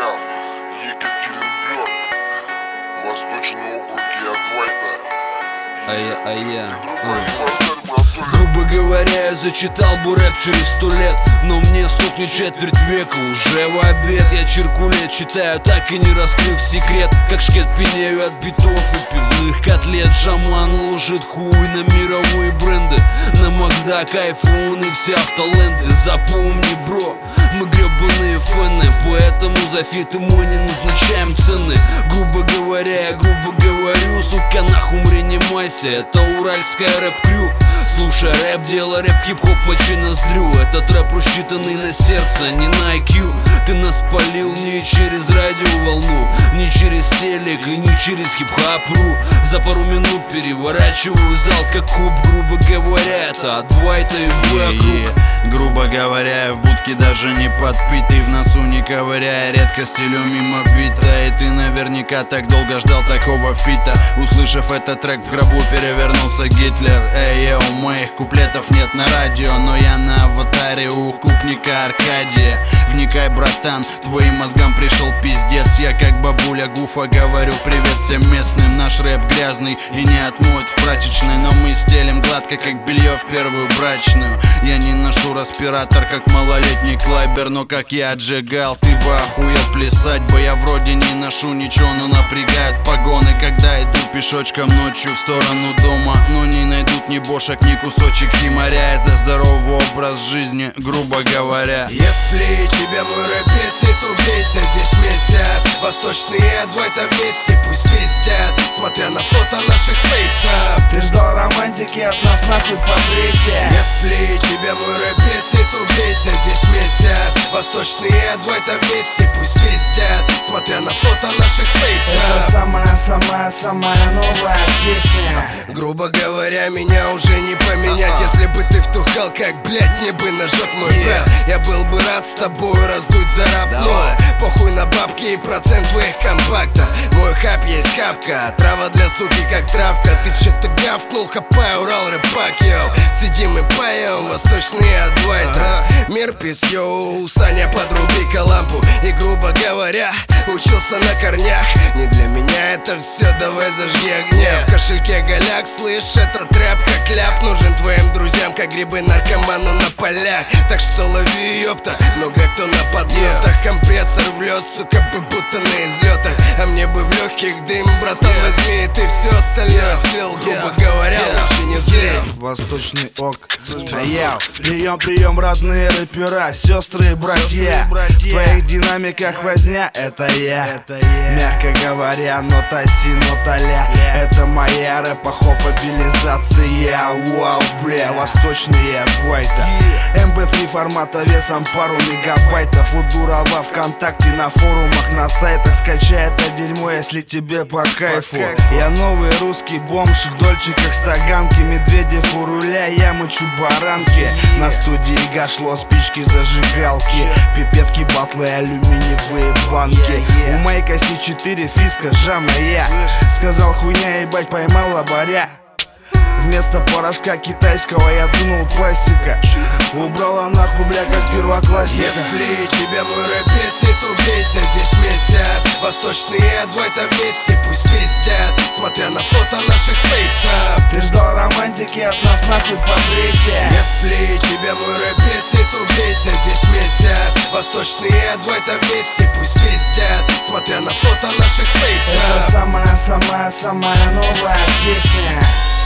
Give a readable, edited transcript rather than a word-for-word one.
Стоял Екатеринбург, Восточный округ и Адвайта. Грубо говоря, я зачитал бы рэп через 100 лет, но мне стукнет четверть века, уже в обед. Я черкулет читаю, так и не раскрыв секрет, как шкет пьянею от битов и пивных котлет. Шаман ложит хуй на мировые бренды, на Макдак, айфон и все автоленды. Запомни, бро, мы гребаные фэны, поэтому за фиты мы не назначаем цены. Грубо говоря, я грубо говорю, сука, нахуй умри, не майся. Это уральская рэп-крю. Слушай рэп, дело рэп, хип-хоп, мочи ноздрю. Этот рэп рассчитанный на сердце, не на IQ. Ты нас полил не через радиоволну, не через телек и не через хип-хоп.ру. За пару минут переворачиваю зал как куб. Грубо говоря, это Адвайта и вокруг. Грубо говоря, я в будке даже не подпитый, в носу не ковыряя, редко стелю мимо бита. И ты наверняка так долго ждал такого фита. Услышав этот трек, в гробу перевернулся Гитлер. Эй, йоу, моих куплетов нет на радио, но я на аватаре у купника Аркадия. Вникай, братан, твоим мозгам пришел пиздец. Я как бабуля Гуфа говорю привет всем местным. Наш рэп грязный и не отмоет в прачечной, но мы стелим гладко, как белье в первую брачную. Я не ношу респиратор, как малолетний клайбер, но как я отжигал, ты бы охуел плясать бы. Я вроде не ношу ничего, но напрягают погоны, когда иду пешочком ночью в сторону дома. Но не найдут ни бошек, ни кусочек химаря. За здоровый образ жизни, грубо говоря. Если тебе мой рэп бесит, убейся, здесь месяц. Восточные Адвайта вместе, пусть пиздят, смотря на фото наших фейсов. Ты ждал романтики от нас, нахуй по прессе. Если тебе мой рэп бесит, убейся, здесь месяц. Восточные Адвайта вместе, пусть пиздят, смотря на фото наших фейсов. Это самая новая песня. Грубо говоря, меня уже не поменять. Если бы ты втухал, как, блять, мне бы нажег мой брат. Я был бы рад с тобой раздуть за раб, но похуй на бабки и процент твоих компактов. Мой хап есть хавка, трава для суки как травка. Ты чё-то гавкнул, хапай, Урал, рэпак, йоу. Сидим и поем, Восточные Адвайта. Мир пис, йоу, Саня, подруби-ка лампу. И грубо говоря, учился на корнях. Не для меня это все, давай зажги огня. В кошельке голяк, слышь, это трэп как ляп. Нужен твоим друзьям, как грибы наркоману на полях. Так что лови, ёпта, много кто на подлетах. Компрессор в лед, сука, будто на излетах. А мне бы в легких дым, братан, возьми и ты все остальное слил. Грубо говоря, лучше не злей. Восточный ок, прием, родные рэпера, сестры и братья. В твоих динамиках возня, это я. Мягко говоря, нота си, нота ля. Это моя рэпохопабилизация. Вау, бля, Восточные Адвайта. MP3 формата весом пару мегабайтов. У Дурова ВКонтакте, на форумах, на сайтах. Скачай это дерьмо, если тебе по кайфу. Я новый русский бомж в дольчиках с таганки. Медведев у руля, я мочу баранки. На студии гашло, спички, зажигалки. Пипетки, батлы, алюминиевые банки. У Майка С4, фиска, жама я. Сказал хуйня, ебать, поймал лобаря. Вместо порошка китайского я дунул пластика. Убрала нахуй, бля, как первоклассника. Если тебе мой рэп бесит, убейся, здесь месяц. Восточные Адвайта вместе, пусть пиздят, смотря на фото наших фейсов. Ты ждал романтики от нас, нахуй по прессе. Если тебе мой рэп бесит, убейся, здесь месяц. Восточные Адвайта вместе, пусть пиздят, смотря на фото наших фейсов. Это самая новая песня.